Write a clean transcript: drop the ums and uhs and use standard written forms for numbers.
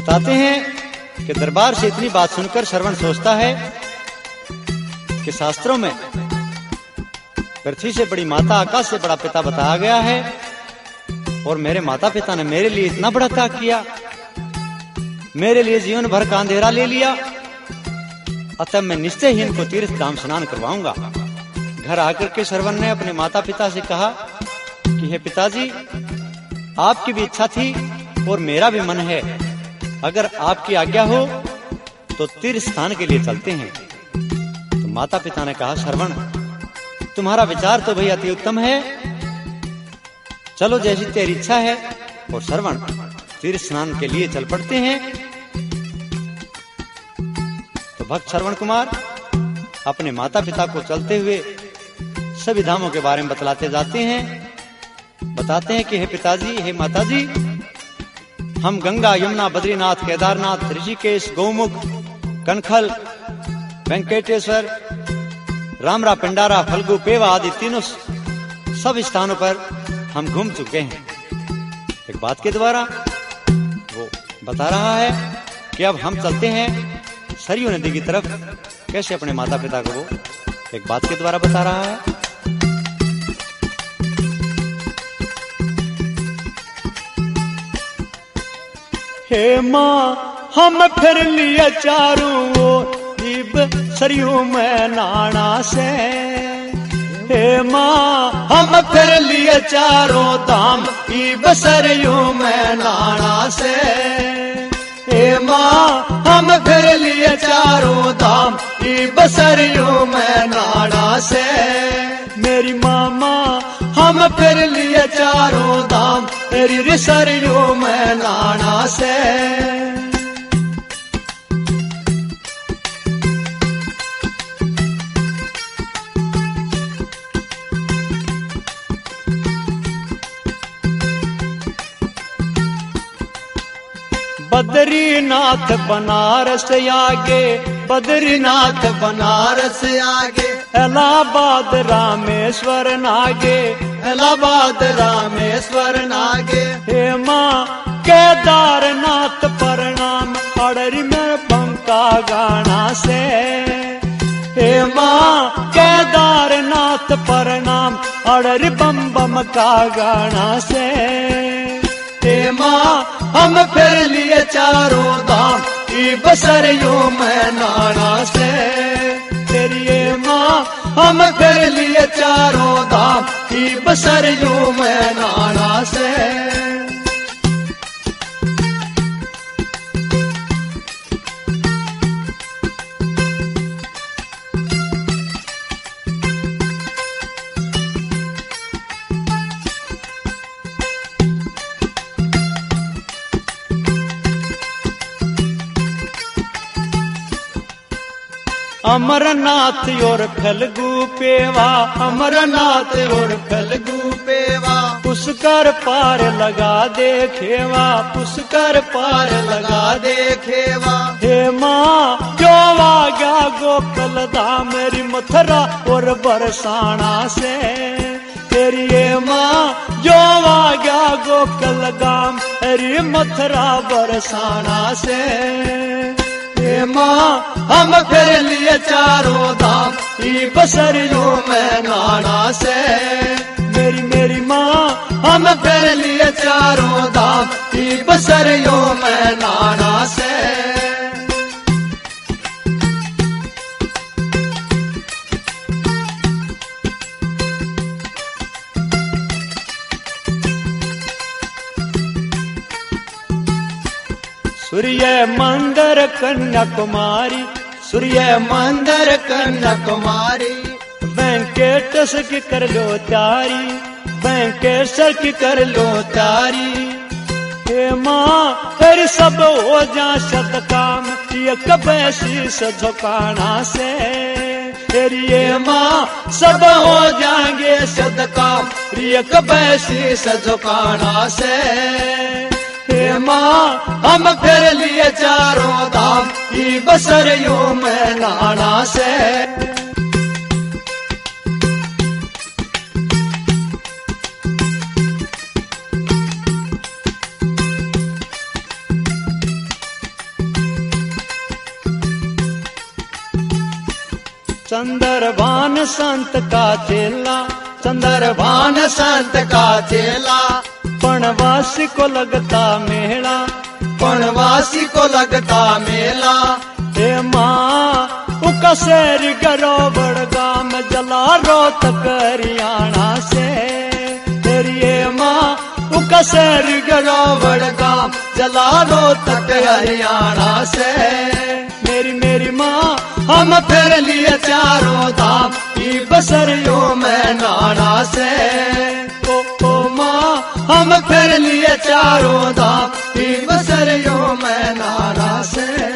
बताते हैं कि दरबार से इतनी बात सुनकर श्रवण सोचता है कि शास्त्रों में पृथ्वी से बड़ी माता, आकाश से बड़ा पिता बताया गया है, और मेरे माता पिता ने मेरे लिए इतना बड़ा त्याग किया, मेरे लिए जीवन भर का अंधेरा ले लिया, अतः मैं निश्चय ही इनको तीर्थ धाम स्नान करवाऊंगा। घर आकर के श्रवण ने अपने माता पिता से कहा कि हे पिताजी, आपकी भी इच्छा थी और मेरा भी मन है, अगर आपकी आज्ञा हो तो तीर्थ स्थान के लिए चलते हैं। तो माता पिता ने कहा, श्रवण तुम्हारा विचार तो भई अति उत्तम है, चलो जैसी तेरी इच्छा है। और श्रवण तीर्थ स्नान के लिए चल पड़ते हैं। तो भक्त श्रवण कुमार अपने माता पिता को चलते हुए सभी धामों के बारे में बतलाते जाते हैं। बताते हैं कि हे पिताजी, हे माताजी, हम गंगा, यमुना, बद्रीनाथ, केदारनाथ, ऋषिकेश, गौमुख, कनखल, वेंकटेश्वर, रामरा, पिंडारा, फल्गु, पेवा आदि तीनों सब स्थानों पर हम घूम चुके हैं। एक बात के द्वारा वो बता रहा है कि अब हम चलते हैं सरयू नदी की तरफ। कैसे अपने माता पिता को वो एक बात के द्वारा बता रहा है। हे माँ, हम फिर लिए चारों ओर सरयू में नाना से। हे माँ, हम फिर लिए चारों धाम सरयू में नाना से। हे माँ, हम फिर लिए चारों धाम सरयू में नाना से। मेरी मामा, हम फिर लिए चारों धाम तेरी सरयू में नाना से। बद्रीनाथ बनारस आगे, बद्रीनाथ बनारस आगे, इलाहाबाद रामेश्वर नागे, इलाहाबाद रामेश्वर नागे। हे माँ, केदारनाथ प्रणाम अड़री में बंका गाना से। हे माँ, केदारनाथ प्रणाम अड़री बम बम का गाना से। हे माँ, हम फिर लिए चारों धाम सरयू में नाना से। तेरी माँ, हम फिर लिए चारों धाम सरयू में नाना से। अमरनाथ और फल्गु पेवा, अमरनाथ और फल्गु पेवा, पुष्कर पार लगा देखेवा, पुष्कर पार लगा देखेवा। हे माँ, जो आ गया गोकुल धाम मेरी मथुरा और बरसाना से। तेरी माँ, जो आ गया गोकुल धाम मेरी मथुरा बरसाना से। हे माँ, हम फिर लिए चारों धाम सरयू में नाना से। मेरी माँ, हम फिर लिए चारों धाम सरयू में नाना से। सूर्य मंदिर कन्याकुमारी, सूर्य मंदिर कन्याकुमारी, वेंकटेश की कर लो तारी, वेंकटेश्वर की कर लो तारी। हे माँ, फिर सब हो जा सद काम एक बैसी झुकाना से। तेरी माँ, सब हो जाएंगे सद काम एक बैसी झुकाना से। हे माँ, हम फिर लिए चारों धाम सरयू में नाना से। चंद्रभान संत का चेला, चंद्रभान संत का चेला, पणवासी को लगता मेला, पणवासी को लगता मेला। हे माँ उकसेर गरो बड़गाम जला रोहतक हरियाणा से, तेरी ये माँ उकसेर गरो बड़गाम जला रोहतक हरियाणा से। मेरी माँ हम फिर लिए चारों धाम की बसरियों में नाना से। ओ माँ हम फिर लिए चारों धाम की बसरियों में नाना से।